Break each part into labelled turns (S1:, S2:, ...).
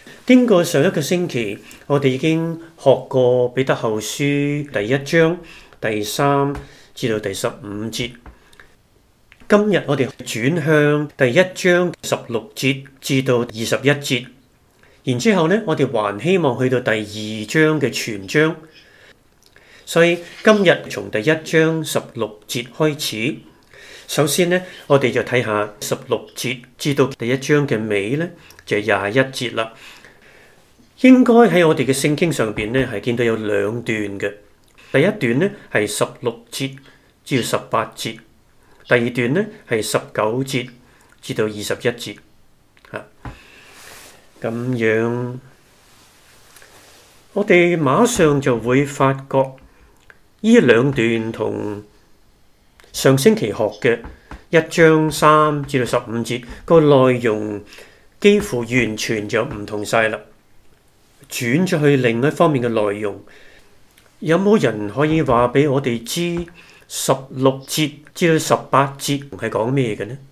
S1: 經過上一個星期，我哋已經學過彼得後書第一章第3至到第15節。今日我哋轉向第一章16節至到21節，然之後呢，我哋還希望去到第2章嘅全章。所以今日從第一章16節開始，首先呢，我哋就睇下16節至到第一章嘅尾呢，就係21節啦。應該喺我哋嘅聖經上邊呢，係見到有兩段嘅。第一段呢係16節至到18節，第二段呢係19節至到21節。咁樣我哋馬上就會發覺呢兩段同上星期學嘅1章3至到15節個內容幾乎完全就唔同晒啦。轉咗去另一方面嘅內容，有冇人可以話俾我哋知16節至到18節係講咩嘅呢？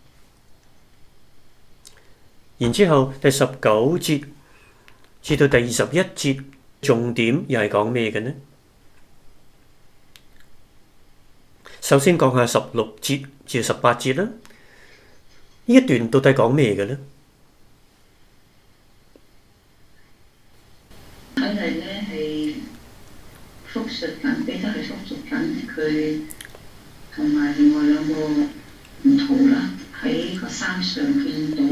S1: 然之後第19節至到第21節重點又係講咩嘅呢？首先講下16節至到18節啦，呢一段到底講咩嘅呢？
S2: 睇嚟咧係複述緊，彼得係複述緊佢同埋另外兩個門徒啦，喺個山上見到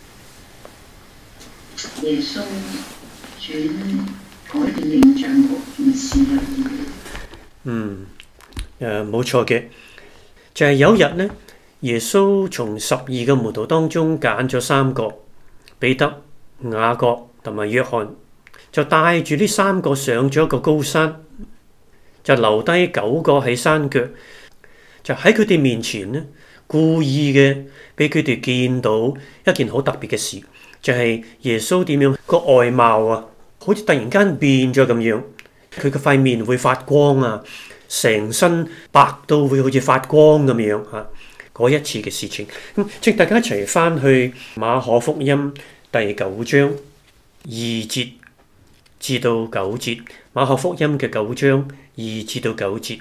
S2: 耶穌轉改變形象嗰件事入面。
S1: 冇錯嘅，就係有日呢，耶穌從12個門徒當中揀咗3個，彼得、雅各同埋約翰。就帶住呢3個上咗一個高山，就留低9個喺山腳，就喺佢哋面前呢，故意嘅俾佢哋見到一件好特別嘅事，就係耶穌點樣個外貌啊，好似突然間變咗咁樣，佢個塊面會發光啊，成身白到會好似發光咁樣嚇，嗰一次嘅事情。請大家一齊翻去馬可福音第9章2節至到9節，馬可福音嘅9章2至到9節。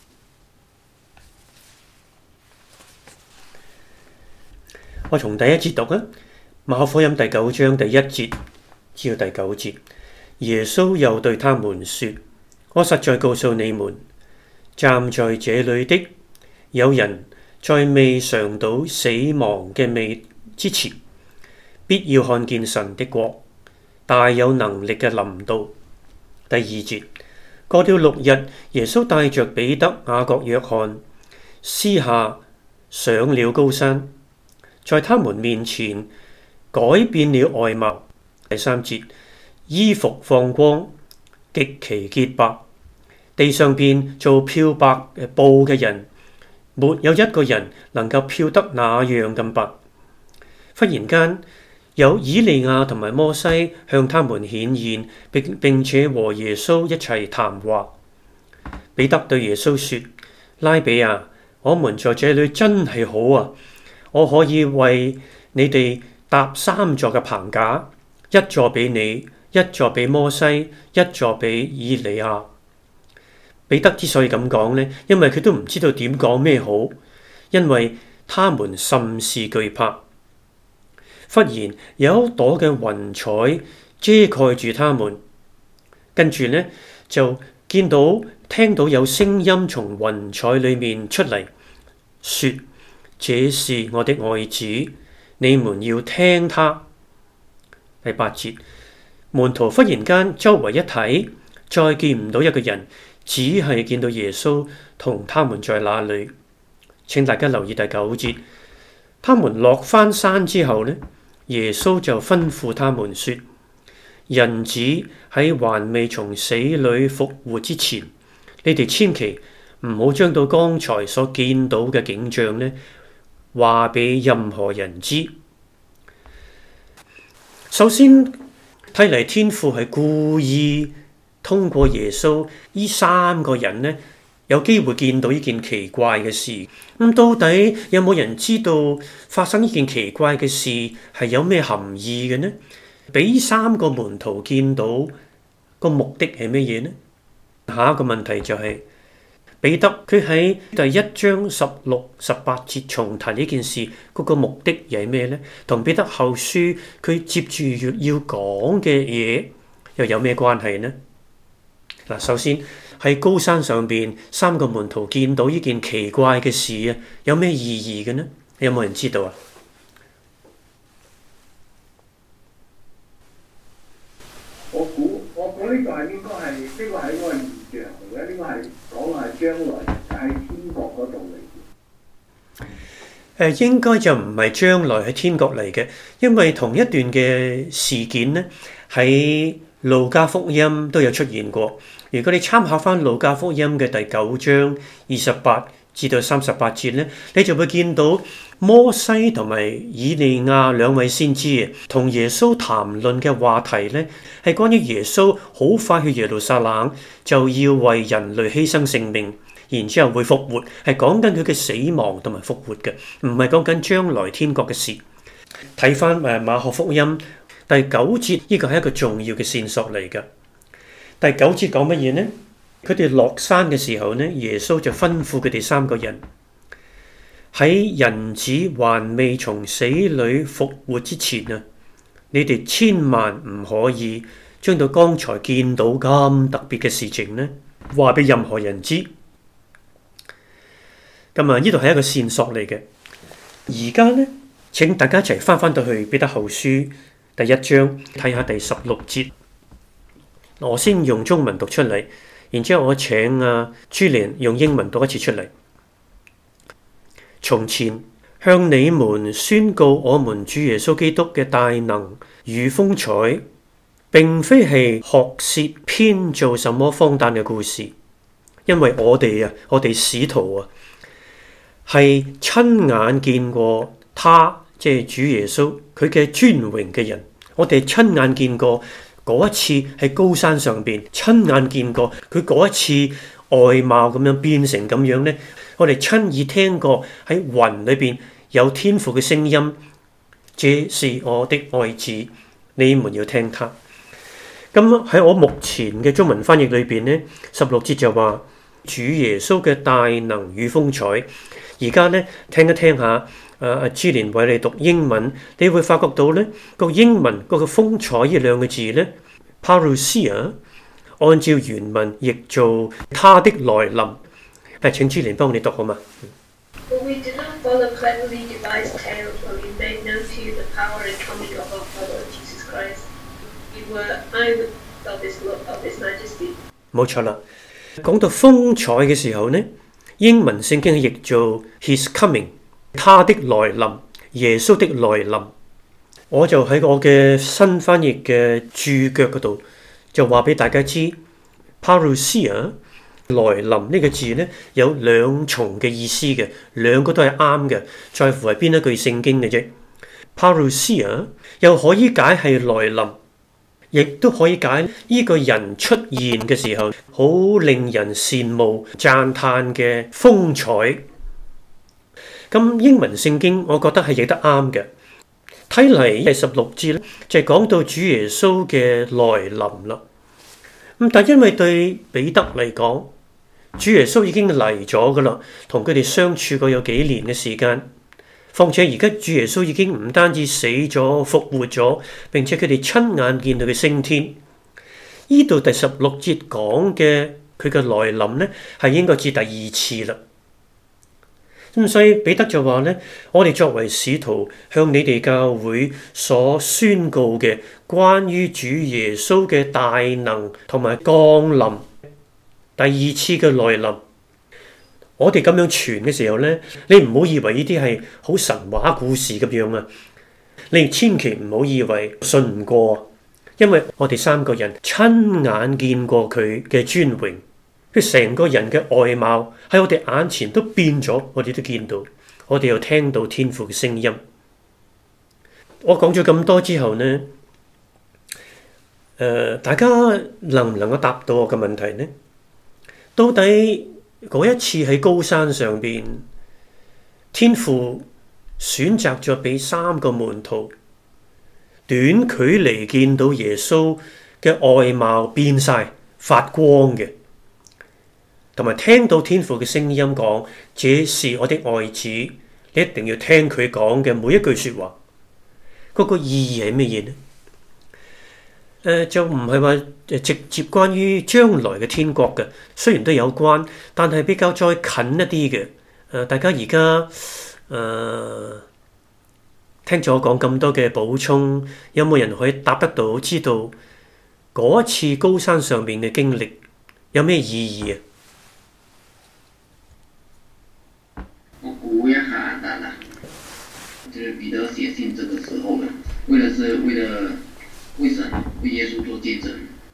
S1: 我從第一節讀啊，馬可福音第9章第1節至到第9節。耶穌又對他們說：我實在告訴你們，站在這裏的有人在未嘗到死亡嘅味之前，必要看見神的國大有能力嘅臨到。第2節，過了6日，耶穌帶着彼得、雅各、約翰私下上了高山，在他們面前改變了外貌。第3節，衣服放光，極其潔白，地上邊做漂白布嘅人，沒有一個人能夠漂得那樣咁白。忽然間，有以利亞同埋摩西向他們顯現，並且和耶穌一齊談話。彼得對耶穌說：拉比啊，我們在這裏真係好啊！我可以為你哋搭3座嘅棚架，一座俾你，一座俾摩西，一座俾以利亞。彼得之所以咁講呢，因為佢都唔知道點講咩好，因為他們甚是懼怕。忽然有一朵嘅雲彩遮蓋住他們，跟住呢，就聽到有聲音從雲彩裏面出嚟，說：這是我的愛子，你們要聽他。第8節，門徒忽然間周圍一睇，再見唔到一個人，只係見到耶穌同他們在那裏。請大家留意第9節，他們落翻山之後呢，耶穌就吩咐他們說：人子喺還未從死裏復活之前，你哋千祈唔好將到剛才所見到嘅景象呢話俾任何人知。首先睇嚟，天父係故意通過耶穌呢3個人呢，有機會見到呢件奇怪嘅事。咁到底有冇人知道發生呢件奇怪嘅事係有咩含義嘅呢？ 俾三個門徒見到個目的係乜嘢呢？下一個問題就係彼得佢喺第1章16、18節重提呢件事，嗰個目的又係咩呢？同彼得後書佢接住要講嘅嘢又有咩關係呢？嗱，首先喺高山上邊，三個門徒見到呢件奇怪嘅事啊，有咩意義嘅呢？有冇人知道啊？
S3: 我估呢個係應該係呢個係一個現象嚟嘅，呢個係講係將來喺天國嗰度嚟嘅。
S1: 應該就唔係將來喺天國嚟嘅，因為同一段嘅事件呢，喺路加福音都有出現過。如果你參考翻路加福音嘅第9章28至到38節呢，你就會見到摩西同埋以利亞兩位先知同耶穌談論嘅話題呢，係關於耶穌好快去耶路撒冷，就要為人類犧牲性命，然之後會復活，係講緊佢嘅死亡同埋復活嘅，唔係講緊將來天國嘅事。睇翻馬可福音第9節，呢個係一個重要嘅線索嚟㗎。第9節講乜嘢呢？佢哋落山嘅時候呢，耶穌就吩咐佢哋三個人，喺人子還未從死裏復活之前啊，你哋千萬唔可以將到剛才見到咁特別嘅事情呢，話俾任何人知。咁啊，呢度係一個線索嚟嘅。而家呢，請大家一齊翻到去彼得後書第1章，睇下第16節。我先用中文讀出嚟，然之後我請朱蓮用英文讀一次出嚟。從前向你們宣告我們主耶穌基督嘅大能與風采，並非係學舌編造什麼荒誕嘅故事，因為我哋使徒啊，係親眼見過他，即係主耶穌佢嘅尊榮嘅人。我哋親眼見過嗰一次喺高山上邊，親眼見過佢嗰一次外貌咁樣變成咁樣呢。我哋親耳聽過喺雲裏邊有天父嘅聲音，這是我的愛子，你們要聽他。咁喺我目前嘅中文翻譯裏邊呢，16節就話主耶穌嘅大能與風采。而家呢，聽一聽下朱連為你讀英文，你會發覺到呢個英文嗰個風采呢兩個字呢 parousia 按照原文譯做他的來臨。請朱連幫你讀好嘛
S4: For we did not follow cleverly devised tales when we made known to you the power and coming of our Lord Jesus Christ. You were eyewitnesses of his majesty.
S1: 冇錯啦，講到風采嘅時候呢，英文聖經係譯做 His coming， 他的來臨，耶穌的來臨。我就喺我嘅新翻譯嘅注腳嗰度就話俾大家知 parousia 來臨呢個字呢，有兩重嘅意思嘅，兩個都係啱嘅，在乎係邊一句聖經嘅啫。parousia 又可以解係來臨，亦都可以解呢個人出現嘅時候好令人羨慕讚嘆嘅風采。咁英文聖經我覺得係譯得啱嘅。睇嚟第16節咧就係講到主耶穌嘅來臨啦。咁但因為對彼得嚟講，主耶穌已經嚟咗噶啦，同佢哋相處過有幾年嘅時間。況且而家主耶穌已經唔單止死咗復活咗，並且佢哋親眼見到佢升天。呢度第16節講嘅佢嘅來臨呢，係應該至第2次啦。咁所以彼得就話呢，我哋作為使徒向你哋教會所宣告嘅關於主耶穌嘅大能同埋降臨第2次嘅來臨，我哋咁樣傳嘅時候呢，你唔好以為呢啲係好神話故事咁樣啊！你千祈唔好以為信唔過，因為我哋三個人親眼見過佢嘅尊榮。佢成個人嘅外貌喺我哋眼前都變咗，我哋都見到，我哋又聽到天父嘅聲音。我講咗咁多之後呢，大家能唔能夠答到我嘅問題呢？到底嗰一次喺高山上邊，天父選擇咗俾3個門徒短距離見到耶穌嘅外貌變晒發光嘅，同埋聽到天父嘅聲音講，這是我的愛子，你一定要聽佢講嘅每一句說話。嗰個意義係乜嘢呢？就唔係話直接關於將來嘅天國嘅，雖然都有關，但係比較再近一啲嘅。大家而家聽咗我講咁多嘅補充，有冇人可以答得到？知道嗰一次高山上面嘅經歷有咩意義啊？
S5: 我估一下答啦，就是彼得寫信這個時候呢，為神為耶穌做見證。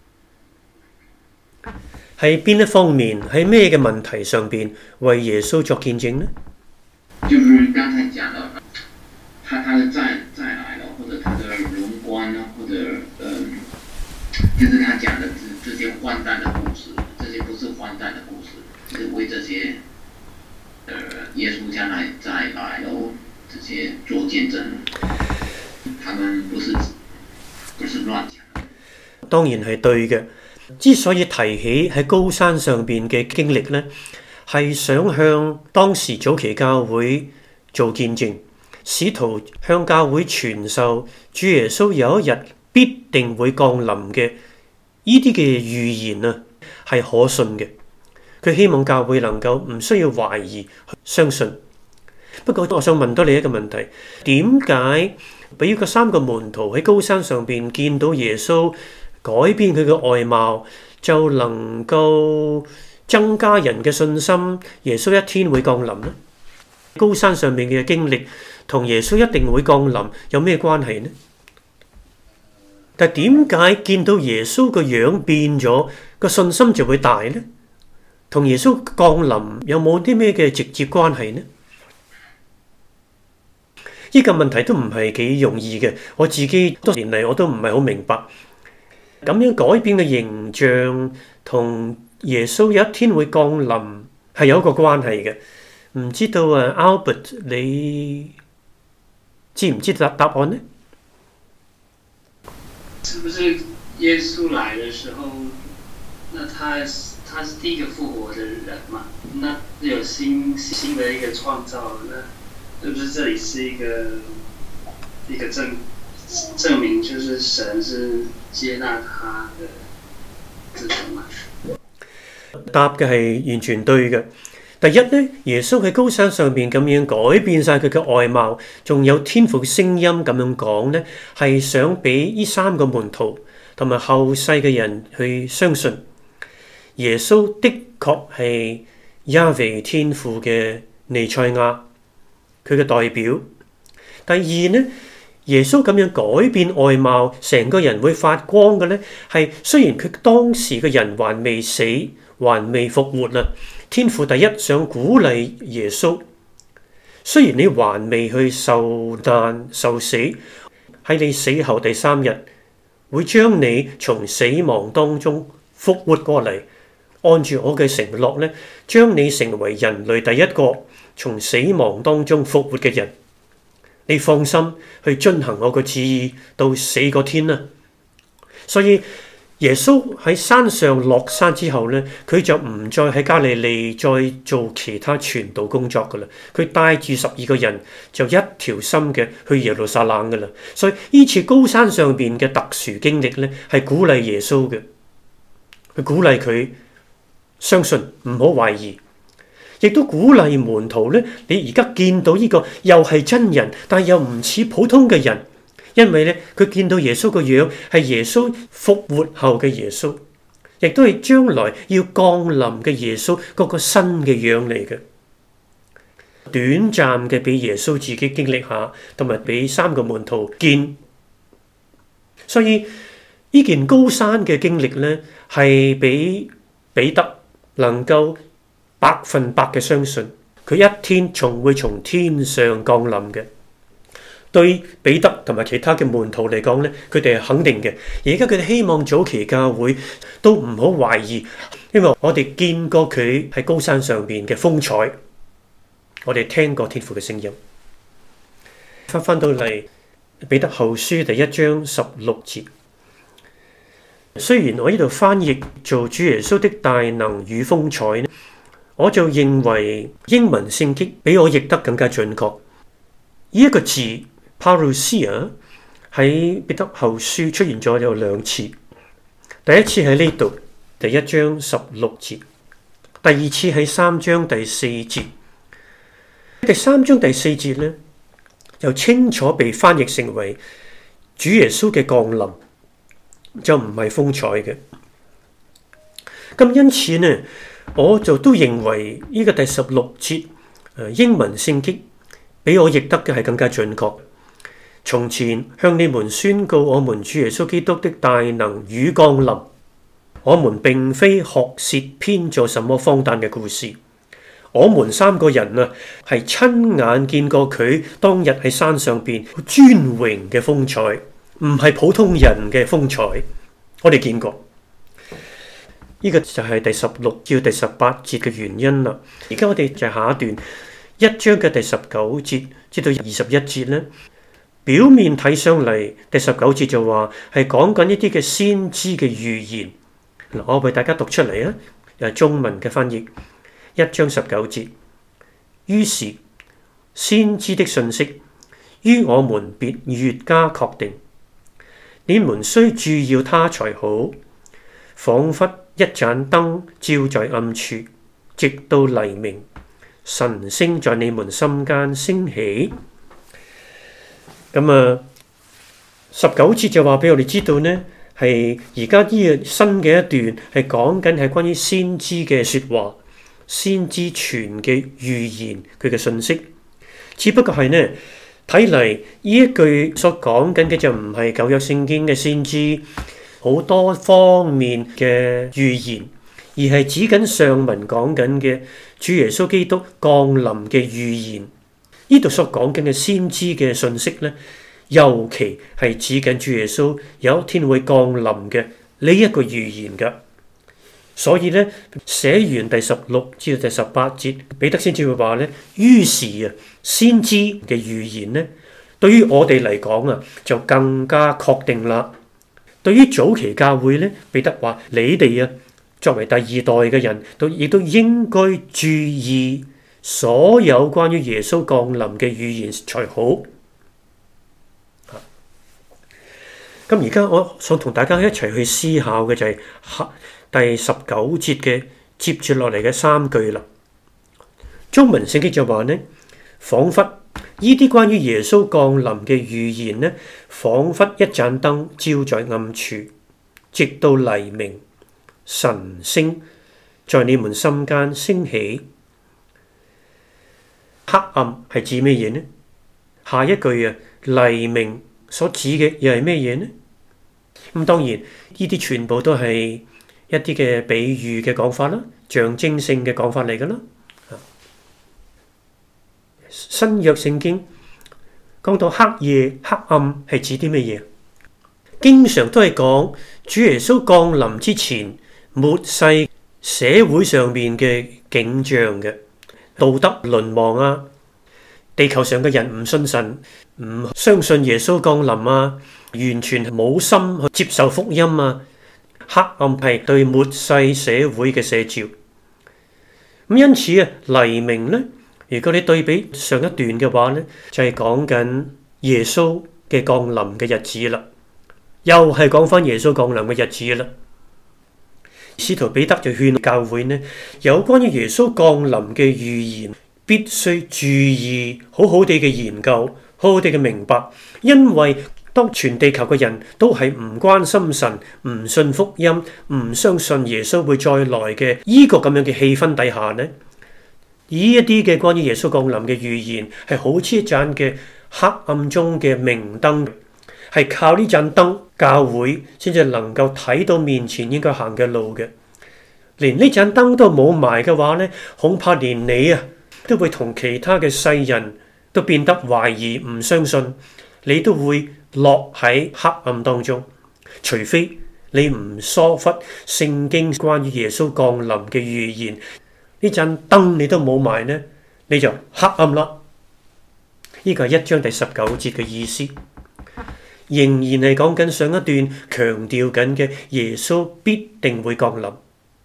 S1: 喺邊一方面，喺咩嘅問題上邊為耶穌作見證呢？
S5: 就是剛才講的，他的再來了，或者他的榮光啊，或者就是他講的這些荒誕的故事，這些不是荒誕的故事，是為這些耶穌將來再來了這些做見證，他們不是亂講。
S1: 當然係對嘅。之所以提起喺高山上邊嘅經歷呢，係想向當時早期教會做見證，試圖向教會傳授主耶穌有一日必定會降臨嘅呢啲嘅預言啊，係可信嘅。佢希望教會能夠唔需要懷疑，相信。不過我想問多你一個問題，點解俾嗰3個門徒喺高山上邊見到耶穌改變佢嘅外貌，就能夠增加人嘅信心，耶穌一天會降臨呢？高山上面嘅經歷同耶穌一定會降臨有咩關係呢？但係點解見到耶穌個樣變咗，個信心就會大呢？同耶穌降臨有冇啲咩嘅直接關係呢？呢個問題都唔係幾容易嘅，我自己多年嚟我都唔係好明白。咁樣改變嘅形象同耶穌有一天會降臨係有一個關係嘅。唔知道Albert 你知唔知答案呢？
S6: 是不是耶穌來的時候，那他是第一個復活的人嘛？那有新的一個創造，那是不是這裡是一個證明，就是神是接納他的這種嘛？
S1: 答嘅係完全對嘅。第一呢，耶穌喺高山上面咁樣改變晒佢嘅外貌，仲有天父嘅聲音咁樣講呢，係想俾呢3個門徒同埋後世嘅人去相信耶穌的確係亞維天父嘅彌賽亞，佢嘅代表。第二呢，耶穌咁樣改變外貌，成個人會發光嘅呢，係雖然佢當時嘅人還未死，還未復活啊，天父第一想鼓勵耶穌，雖然你還未去受難受死，喺你死後第3日會將你從死亡當中復活過嚟，按住我嘅承諾呢，將你成為人類第一個從死亡當中復活嘅人。你放心去遵行我嘅旨意，到4個天啦。所以耶穌喺山上落山之後呢，佢就唔再喺加利利再做其他傳道工作噶啦。佢帶住12個人就一條心嘅去耶路撒冷噶啦。所以呢次高山上邊嘅特殊經歷呢，係鼓勵耶穌嘅，去鼓勵佢相信，唔好懷疑。亦都鼓勵門徒呢，你而家見到呢個又係真人，但又唔似普通嘅人，因為呢，佢見到耶穌個樣係耶穌復活後嘅耶穌，亦都係將來要降臨嘅耶穌嗰個新嘅樣嚟嘅。短暫嘅俾耶穌自己經歷下，同埋俾3個門徒見。所以呢件高山嘅經歷呢，係俾彼得能夠100%嘅相信，佢一天仲會從天上降臨嘅。對彼得同埋其他嘅門徒嚟講呢，佢哋係肯定嘅。而家佢哋希望早期教會都唔好懷疑，因為我哋見過佢喺高山上邊嘅風采，我哋聽過天父嘅聲音。翻到嚟彼得後書第1章16節。雖然我呢度翻譯做主耶穌的大能與風采，我就認為英文聖經比我譯得更加準確。呢一個字 parousia 喺彼得後書出現咗有2次，第一次喺呢度第1章16節，第二次喺3章第4節。第3章第4節呢，就清楚被翻譯成為主耶穌嘅降臨，就唔係風采嘅。咁因此呢，我就都認為呢個第16節英文聖經比我譯得嘅係更加準確。從前向你們宣告我們主耶穌基督的大能與降臨，我們並非學舌編造什麼荒誕嘅故事。我們3個人啊，係親眼見過佢當日喺山上邊尊榮嘅風采，唔係普通人嘅風采。我哋見過，呢個就係第16至第18節嘅原因啦。而家我哋就下一段1章嘅第19節至到21節呢。表面睇上嚟，第19節就話係講緊一啲嘅先知嘅預言。嗱，我為大家讀出嚟啊，又係中文嘅翻譯。1章19節，於是先知的信息於我們便越加確定，你們須注要他才好，仿佛一盞燈照在暗處，直到黎明，晨星在你們心間升起。咁19節就話俾我哋知道呢，係而家呢個新嘅一段係講緊係關於先知嘅說話，先知傳嘅預言，佢嘅信息。只不過係呢，睇嚟呢一句所講緊嘅就唔係舊約聖經嘅先知好多方面嘅預言，而係指緊上文講緊嘅主耶穌基督降臨嘅預言。呢度所講緊嘅先知嘅信息呢，尤其係指緊主耶穌有一天會降臨嘅呢一個預言㗎。所以呢，寫完第16至到第18節，彼得先至會話呢，於是啊，先知嘅預言呢，對於我哋嚟講啊，就更加確定啦。對於早期教會呢，彼得話：你哋啊，作為第2代嘅人，亦都應該注意所有關於耶穌降臨嘅預言才好。咁而家我想同大家一齊去思考嘅就係第19節嘅接住落嚟嘅3句啦。中文聖經就話呢，仿佛呢啲關於耶穌降臨嘅預言呢，仿佛一盞燈照在暗處，直到黎明，晨星在你們心間升起。黑暗係指咩嘢呢？下一句啊，黎明所指嘅又係咩嘢呢？咁當然呢啲全部都係一啲嘅比喻嘅講法啦，象徵性嘅講法嚟噶啦。新約聖經講到黑夜、黑暗係指啲咩嘢？經常都係講主耶穌降臨之前末世社會上面嘅景象嘅，道德淪亡啊，地球上嘅人唔信神，唔相信耶穌降臨啊，完全冇心去接受福音啊。黑暗係對末世社會嘅寫照。咁因此啊，黎明呢，如果你對比上一段嘅話呢，就係講緊耶穌嘅降臨嘅日子啦，又係講翻耶穌降臨嘅日子啦。使徒彼得就勸教會呢，有關於耶穌降臨嘅預言，必須注意好好地嘅研究，好好地嘅明白，因為當全地球嘅人都係唔關心神、唔信福音、唔相信耶穌會再來嘅呢個咁樣嘅氣氛底下呢，呢一啲嘅關於耶穌降臨嘅預言係好似一盞嘅黑暗中嘅明燈，係靠呢盞燈教會先至能夠睇到面前應該行嘅路嘅。連呢盞燈都冇埋嘅話呢，恐怕連你啊都會同其他嘅世人都變得懷疑、唔相信，你都會落喺黑暗當中，除非你唔疏忽聖經關於耶穌降臨嘅預言，呢盞燈你都冇埋呢，你就黑暗啦。呢個係1章第19節嘅意思。 仍然係講緊上一段強調緊嘅耶穌必定會降臨。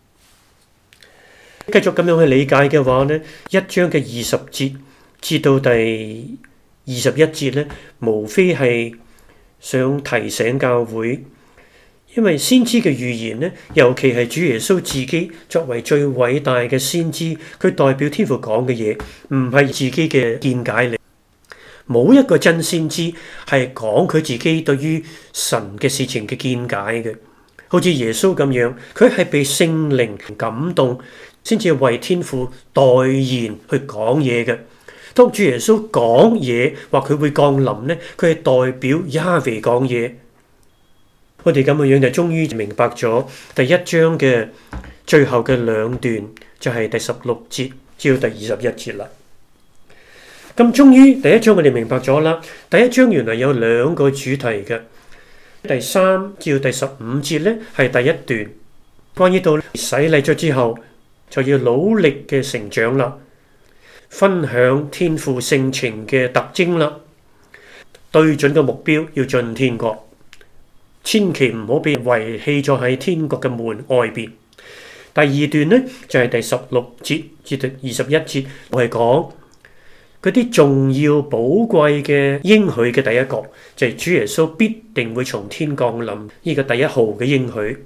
S1: 繼續咁樣去理解嘅話呢，一章嘅20節至到第21節呢，無非係想提醒教會，因為先知嘅預言呢，尤其係主耶穌自己作為最偉大嘅先知，佢代表天父講嘅嘢，唔係自己嘅見解嚟。冇一個真先知係講佢自己對於神嘅事情嘅見解嘅，好似耶穌咁樣，佢係被聖靈感動，先至為天父代言去講嘢嘅。當主耶穌講嘢，話佢會降臨呢，佢係代表亞維講嘢。我哋咁樣就終於明白咗第一章嘅最後嘅兩段，就係第16節至到第21節啦。咁終於第一章我哋明白咗啦。第一章原來有兩個主題嘅，第3至到第15節呢係第一段，關於到洗禮咗之後就要努力嘅成長啦，分享天父性情嘅特徵啦，對準嘅目標要進天國，千祈唔好被遺棄咗喺天國嘅門外邊。第二段呢就係第16節至到21節，我係講嗰啲重要寶貴嘅應許嘅第一個，就係主耶穌必定會從天降臨呢個第一號嘅應許。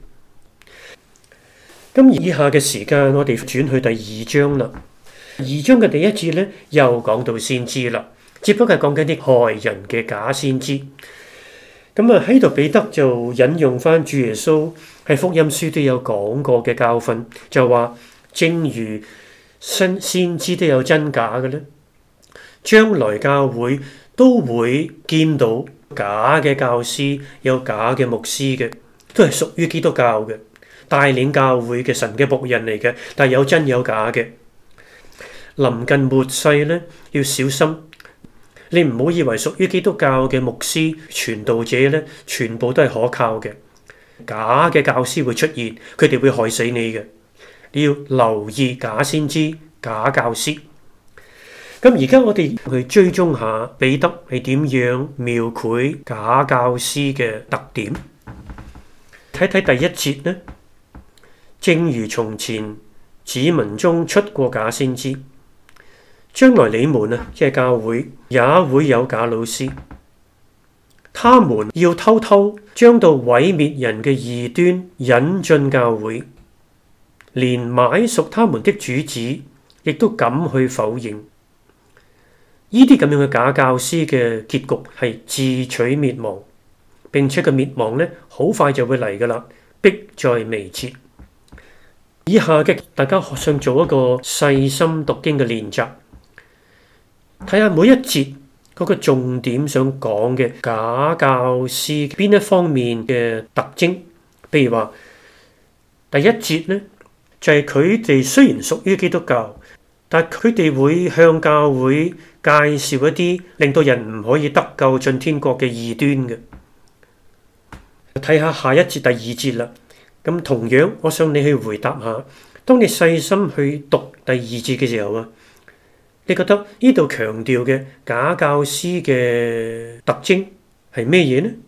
S1: 咁以下嘅時間我哋轉去第二章啦。二章嘅第一節呢又講到先知啦，只不過係講緊啲害人嘅假先知。咁啊喺度彼得就引用翻主耶穌喺福音書都有講過嘅教訓，就話正如先知都有真假嘅咧，將來教會都會見到假嘅教師，有假嘅牧師嘅，都係屬於基督教嘅，帶領教會嘅神嘅僕人嚟嘅，但係有真有假嘅。臨近末世咧，要小心，你唔好以為屬於基督教嘅牧師傳道者咧，全部都係可靠嘅，假嘅教師會出現，佢哋會害死你嘅，你要留意假先知、假教師。咁而家我哋去追蹤下彼得係點樣描繪假教師嘅特點。睇睇第一節呢，正如從前子民中出過假先知，將來你們啊，即係教會也會有假老師，他們要偷偷將到毀滅人嘅異端引進教會，連買贖他們的主子亦都敢去否認。呢啲咁樣嘅假教師嘅結局係自取滅亡，並且個滅亡呢好快就會嚟噶啦，迫在眉睫。以下嘅大家想做一個細心讀經嘅練習，睇下每一節嗰個重點想講嘅假教師邊一方面嘅特徵。譬如話第一節呢，就係佢哋雖然屬於基督教，但佢哋會向教會介紹一啲令到人唔可以得救進天國嘅異端嘅。睇下下一節第二節啦。咁同樣，我想你去回答下，當你細心去讀第二節嘅時候啊，你覺得呢度強調嘅假教師嘅特徵係咩嘢呢？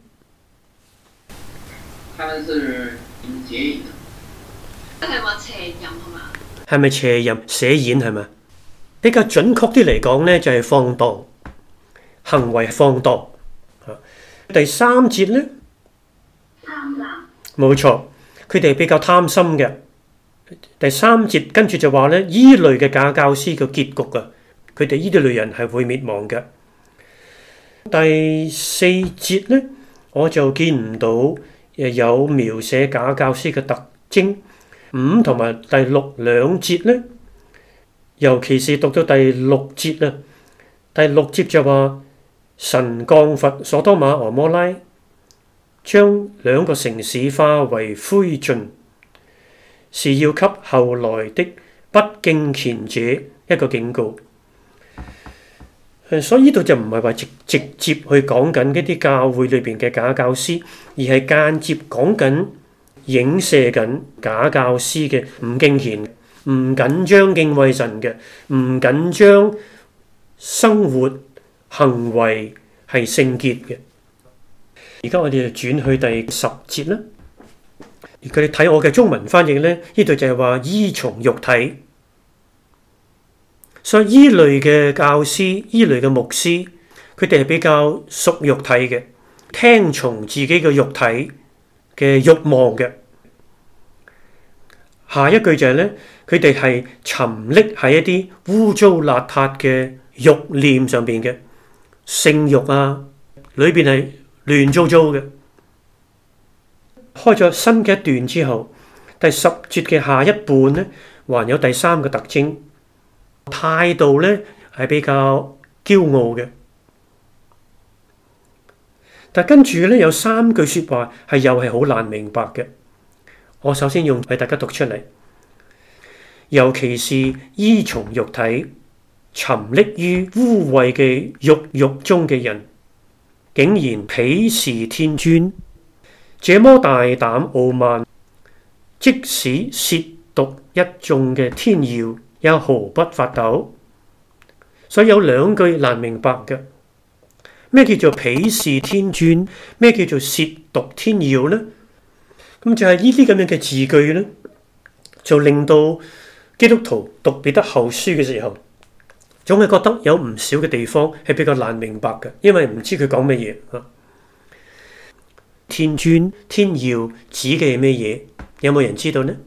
S5: 他們是邪淫的。
S4: 係話邪淫係嘛？
S1: 係咪邪淫、寫演係咪？比較準確啲嚟講呢，就係放蕩，行為放蕩。第三節呢，
S2: 貪婪。
S1: 冇錯，佢哋比較貪心嘅。第三節跟住就話呢，依類嘅假教師嘅結局啊，佢哋依啲類人係會滅亡嘅。第四節呢，我就見唔到有描寫假教師嘅特徵。5同埋第6兩節呢，尤其是讀到第6節啊，第6節就話神降罰所多瑪俄摩拉，將2個城市化為灰燼，是要給後來的不敬虔者一個警告。所以呢度就唔係話直接去講緊嗰啲教會裏邊嘅假教師，而係間接講緊影射緊假教師嘅唔敬虔、唔緊張敬畏神嘅、唔緊張生活行為係聖潔嘅。 而家我哋就轉去第10節啦。而佢哋睇我嘅中文翻譯呢，呢度就係話依從肉體。所以依類嘅教師、依類嘅牧師，佢哋係比較屬肉體嘅，聽從自己嘅肉體嘅慾望嘅。下一句就係咧，佢哋係沉溺喺一啲污糟邋遢嘅慾念上邊嘅性慾啊，裏邊係亂糟糟嘅。開咗新嘅一段之後，第10節嘅下一半咧，還有第3個特徵，態度咧係比較驕傲嘅。但跟住咧有3句説話係又係好難明白嘅。我首先用俾大家讀出嚟，尤其是依從肉體、沉溺於污穢嘅慾中嘅人，竟然鄙視天尊，這麼大膽傲慢，即使褻瀆一眾嘅天要，也毫不發抖。所以有2句難明白嘅，咩叫做鄙視天尊？咩叫做褻瀆天要呢？咁就係呢啲咁樣嘅字句咧，就令到基督徒讀彼得後書嘅時候，總係覺得有唔少嘅地方係比較難明白嘅，因為唔知佢講乜嘢啊。天尊、天要指嘅係咩嘢？有冇人知道呢？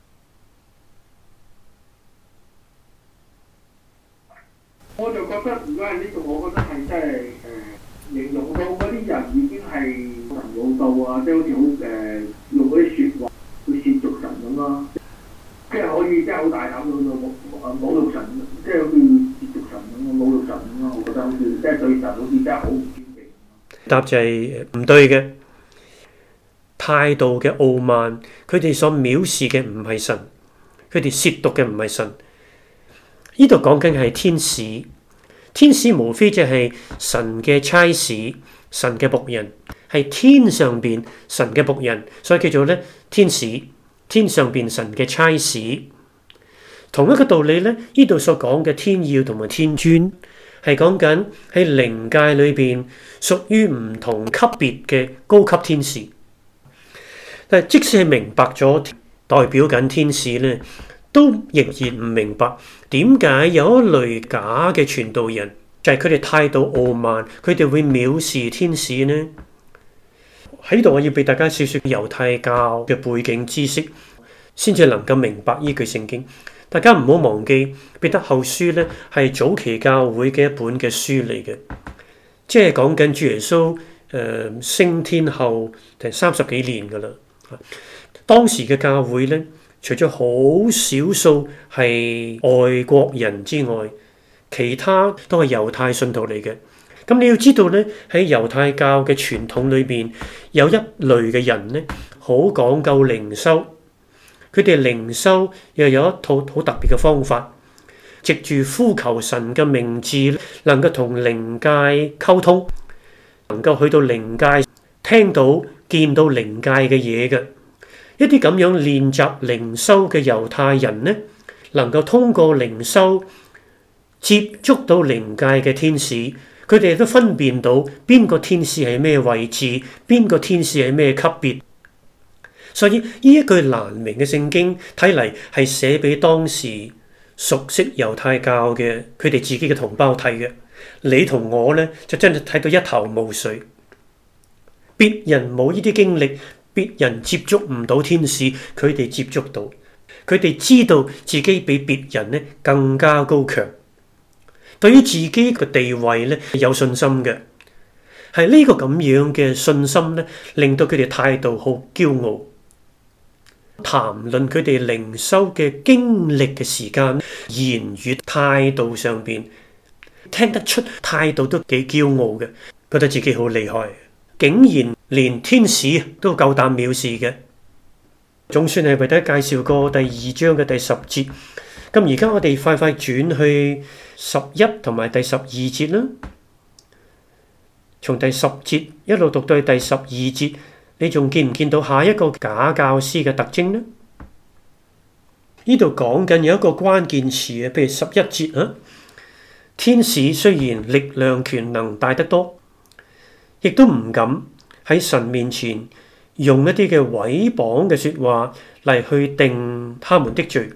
S3: 我就覺得，如果係呢度，我覺得係真係形容到嗰啲人已經係神老道啊，即係好似好用嗰啲説話去褻瀆神咁咯，即係可以即係好大膽到侮辱神，即係好似褻瀆神咁侮辱神咁咯。我覺得好似即係對神好似真係好唔尊敬。
S1: 答就係唔對嘅，態度嘅傲慢，佢哋所藐視嘅唔係神，佢哋褻瀆嘅唔係神。呢度講緊係天使，天使無非就係神嘅差使，神嘅僕人，係天上邊神嘅僕人，所以叫做咧天使，天上邊神嘅差使。同一個道理咧，呢度所講嘅天要同埋天尊，係講緊喺靈界裏邊屬於唔同級別嘅高級天使。但係即使係明白咗代表緊天使咧，都仍然唔明白點解有一類假嘅傳道人，就係佢哋態度傲慢，佢哋會藐視天使呢？喺度我要俾大家少少猶太教嘅背景知識，先至能夠明白呢句聖經。大家唔好忘記，彼得後書咧係早期教會嘅一本嘅書嚟嘅，即係講緊主耶穌升天後第30幾年噶啦。當時嘅教會咧，除咗好少數係外國人之外，其他都係猶太信徒嚟嘅。咁你要知道咧，喺猶太教嘅傳統裏邊，有一類嘅人咧，好講究靈修。佢哋靈修又有一套好特別嘅方法，藉住呼求神嘅名字，能夠同靈界溝通，能夠去到靈界聽到、見到靈界嘅嘢嘅。一啲咁樣練習靈修嘅猶太人呢，能夠通過靈修接觸到靈界嘅天使，佢哋都分辨到邊個天使係咩位置，邊個天使係咩級別。所以呢一句難明嘅聖經，睇嚟係寫俾當時熟悉猶太教嘅佢哋自己嘅同胞睇嘅。你同我呢，就真係睇到一頭霧水。別人冇呢啲經歷，別人接觸唔到天使，佢哋接觸到，佢哋知道自己比別人呢更加高強，對於自己嘅地位呢有信心嘅。係呢個咁樣嘅信心呢，令到佢哋態度好驕傲。談論佢哋靈修嘅經歷嘅時間，言語態度上邊聽得出態度都幾驕傲嘅，覺得自己好厲害，竟然連天使都夠膽藐視嘅。總算係為大家介紹過第2章嘅第10節。咁而家我哋快快轉去11同埋第12節啦。從第10節一路讀到第12節。你仲見唔見到下一個假教師嘅特徵呢？呢度講緊有一個關鍵詞啊，譬如11節啊，天使雖然力量權能大得多，亦都唔敢喺神面前用一啲嘅毀謗嘅說話嚟去定他們的罪。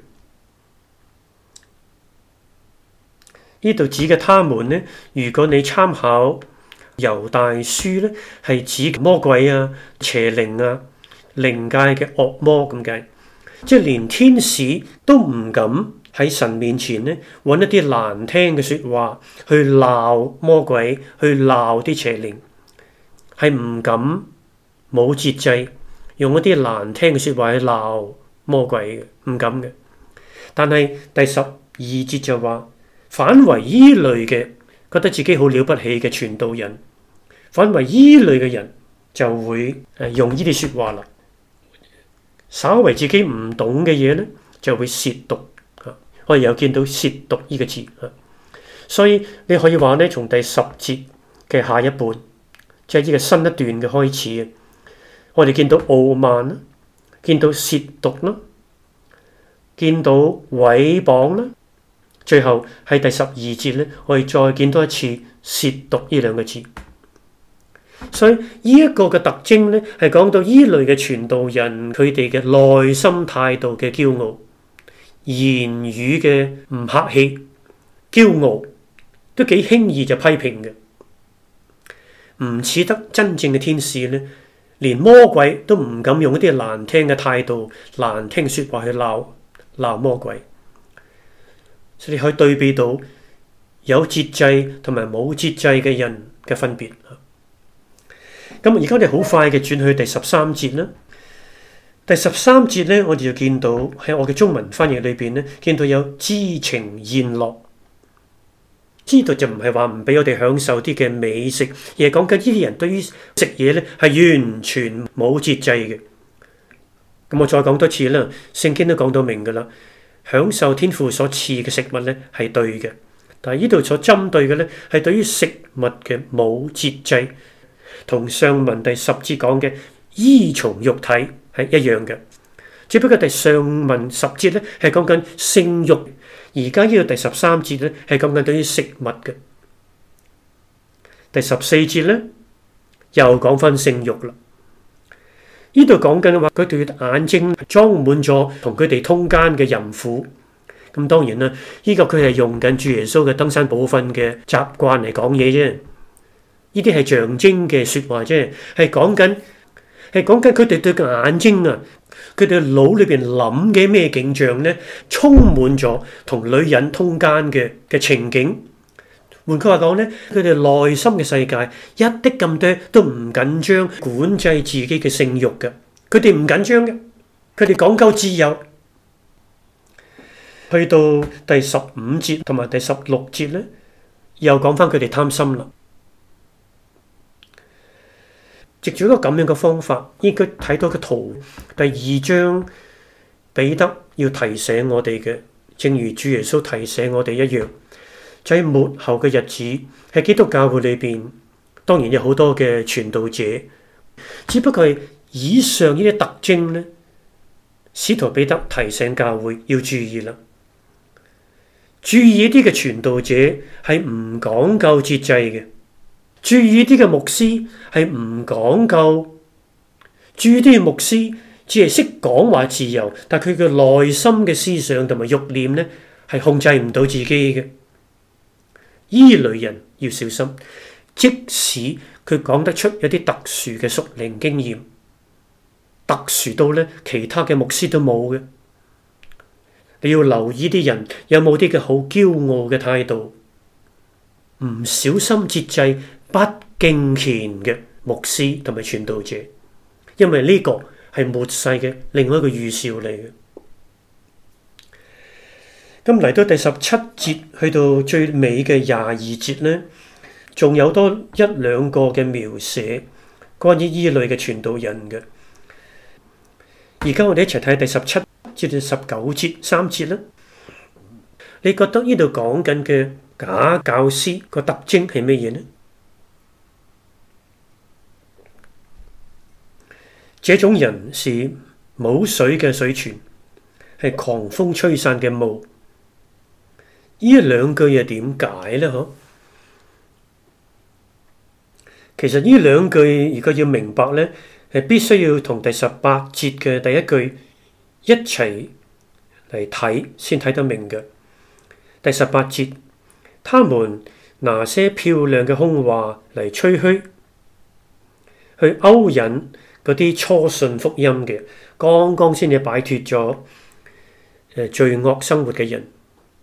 S1: 呢度指嘅他們呢，如果你參考猶大書呢，係指魔鬼啊、邪靈啊、靈界嘅惡魔咁解，即係連天使都唔敢喺神面前呢揾一啲難聽嘅說話去鬧魔鬼，去鬧啲邪靈，係唔敢冇節制用一啲難聽嘅說話去鬧魔鬼嘅，唔敢嘅。但係第12節就話，反為依類嘅覺得自己好了不起嘅傳道人，反為依類嘅人就會用呢啲說話啦。稍為自己唔懂嘅嘢咧，就會褻瀆。我哋有見到褻瀆呢個字，所以你可以話咧，從第10節嘅下一半，即係呢個新一段嘅開始，我哋見到傲慢啦，見到褻瀆啦，見到毀謗啦。最後喺第12節咧，我哋再見多一次褻瀆呢兩個字。所以呢一個嘅特徵咧，係講到依類嘅傳道人佢哋嘅內心態度嘅驕傲，言語嘅唔客氣、驕傲，都幾輕易就批評嘅，唔似得真正嘅天使咧，連魔鬼都唔敢用一啲難聽嘅態度、難聽說話去鬧魔鬼。所以你可以對比到有節制同埋冇節制嘅人嘅分別。咁而家我哋好快嘅轉去第13節啦。第13節咧，我哋就見到喺我嘅中文翻譯裏邊咧，見到有知情宴樂。知道就唔係話唔俾我哋享受啲嘅美食，而係講緊呢啲人對於食嘢咧係完全冇節制嘅。咁我再講多次啦，聖經都講到明噶啦。享受天父所賜嘅食物咧係對嘅，但係呢度所針對嘅咧係對於食物嘅冇節制，同上文第10節講嘅依從肉體係一樣嘅。只不過第上文10節咧係講緊性慾，而家呢個第13節咧係講緊對於食物嘅。第14節咧又講翻性慾啦。呢度講緊嘅話，佢哋眼睛裝滿咗同佢哋通姦嘅淫婦。咁當然啦，呢個佢係用緊主耶穌嘅登山寶訓嘅習慣嚟講嘢啫。呢啲係象徵嘅說話啫，係講緊佢哋對個眼睛啊，佢哋腦裏邊諗嘅咩景象咧，充滿咗同女人通姦嘅情景。換句話講咧，佢哋內心嘅世界一啲咁多都唔緊張管制自己嘅性慾嘅，佢哋唔緊張嘅，佢哋講究自由。去到第15節同埋第16節咧，又講翻佢哋貪心啦。藉住一個咁樣嘅方法，應該睇到個圖，第2章彼得要提醒我哋嘅，正如主耶穌提醒我哋一樣。就喺末後嘅日子，喺基督教會裏邊，當然有好多嘅傳道者，只不過係以上呢啲特徵咧，使徒彼得提醒教會要注意啦。注意啲嘅傳道者係唔講究節制嘅，注意啲嘅牧師係唔講究，注意啲嘅牧師只係識講話自由，但佢嘅內心嘅思想同埋慾念咧係控制唔到自己嘅。依類人要小心，即使佢講得出有啲特殊嘅屬靈經驗，特殊到咧其他嘅牧師都冇嘅。你要留意啲人有冇啲嘅好驕傲嘅態度，唔小心節制、不敬虔嘅牧師同埋傳道者，因為呢個係末世嘅另外一個預兆嚟嘅。咁嚟到第17節，去到最尾嘅22節咧，仲有多一兩個嘅描寫關於依類嘅傳道人嘅。而家我哋一齊睇第17至到19節3節啦。你覺得呢度講緊嘅假教師個特徵係咩嘢呢？這種人是冇水嘅水泉，係狂風吹散嘅霧。呢兩句又點解呢？ 其實呢兩句如果要明白呢，係必須要同第18節嘅第一句一齊嚟睇，先睇得明嘅。第18節，他們拿些漂亮嘅空話嚟吹噓，去勾引嗰啲初信福音嘅，剛剛先至擺脫咗罪惡生活嘅人。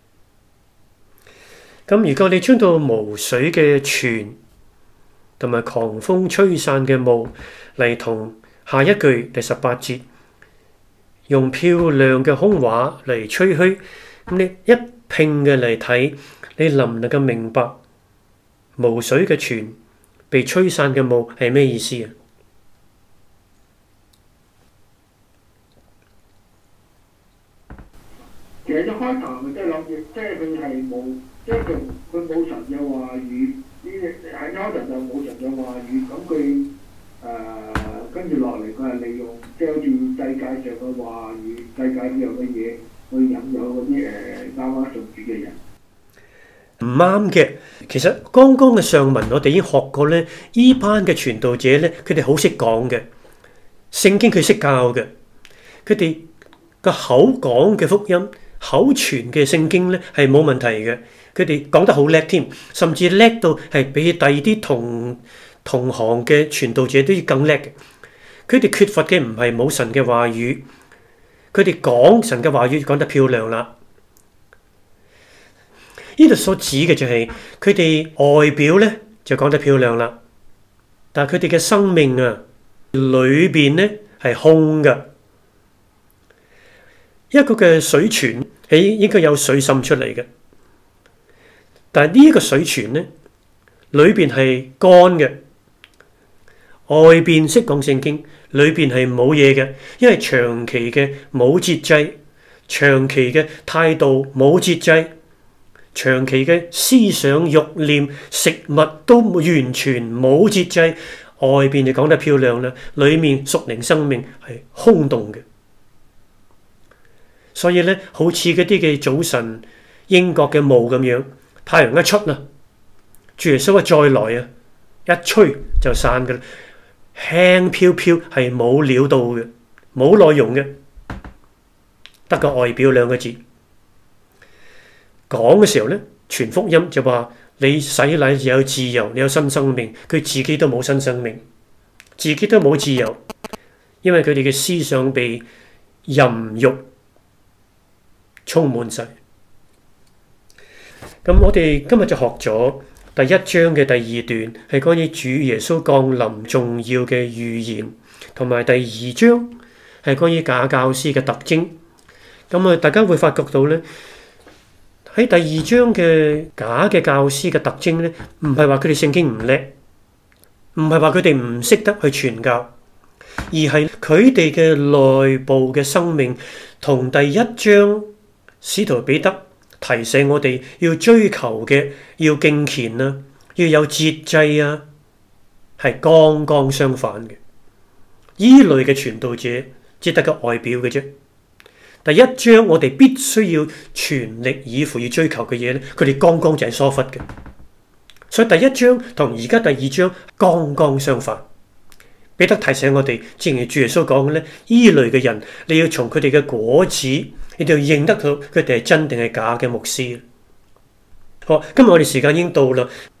S1: 咁如果你將到無水嘅泉同埋狂風吹散嘅霧嚟同下一句第18節用漂亮嘅空話嚟吹噓，咁你一拼嘅嚟睇，你能唔能夠明白無水嘅泉被吹散嘅霧係咩意思啊？
S3: 其實一開頭咪即係諗住，即係佢係冇，即係佢冇神嘅話語，呢喺一開頭就冇神嘅話語，咁佢跟住落嚟佢係利用，即係好似世界上嘅話語、世界上嘅嘢去引誘嗰啲啱啱信主嘅人。
S1: 唔啱嘅，其實剛剛嘅上文我哋已經學過咧，依班嘅傳道者咧，佢哋好識講嘅，聖經佢識教嘅，佢哋個口講嘅福音、口傳嘅聖經咧係冇問題嘅，佢哋講得好叻添，甚至叻到係比第二啲同行嘅傳道者都要更叻嘅。佢哋缺乏嘅唔係冇神嘅話語，佢哋講神嘅話語講得漂亮啦。呢度所指嘅就係佢哋外表咧就講得漂亮啦，但係佢哋嘅生命啊裏邊咧係空嘅。一個嘅水泉係應該有水滲出嚟嘅，但係呢一個水泉咧裏邊係乾嘅，外邊識講聖經，裏邊係冇嘢嘅，因為長期嘅冇節制，長期嘅態度冇節制。長期嘅思想、慾念、食物都完全冇節制，外邊就講得漂亮啦，裏面屬靈生命係空洞嘅。所以咧，好似嗰啲嘅早晨英國嘅霧咁樣，太陽一出啦，主耶穌再來啊，一吹就散㗎啦，輕飄飄係冇料到嘅，冇內容嘅，得個外表兩個字。講嘅時候咧，傳福音就話你洗禮有自由，你有新生命。佢自己都冇新生命，自己都冇自由，因為佢哋嘅思想被淫慾充滿晒。咁我哋今日就學咗第1章嘅第2段，係關於主耶穌降臨重要嘅預言，同埋第2章係關於假教師嘅特徵。咁啊，大家會發覺到咧。喺第2章嘅假嘅教師嘅特徵咧，唔係話佢哋聖經唔叻，唔係話佢哋唔識得去傳教，而係佢哋嘅內部嘅生命同第1章使徒彼得提醒我哋要追求嘅，要敬虔啊，要有節制啊，係剛剛相反嘅。依類嘅傳道者只得個外表嘅啫。第1章我哋必須要全力以赴要追求嘅嘢咧，佢哋剛剛就係疏忽嘅。所以第1章同而家第2章剛剛相反。彼得提醒我哋，正如主耶穌講嘅咧，依類嘅人你要從佢哋嘅果子，你就認得到佢哋係真定係假嘅牧師。好，今日我哋時間已經到啦，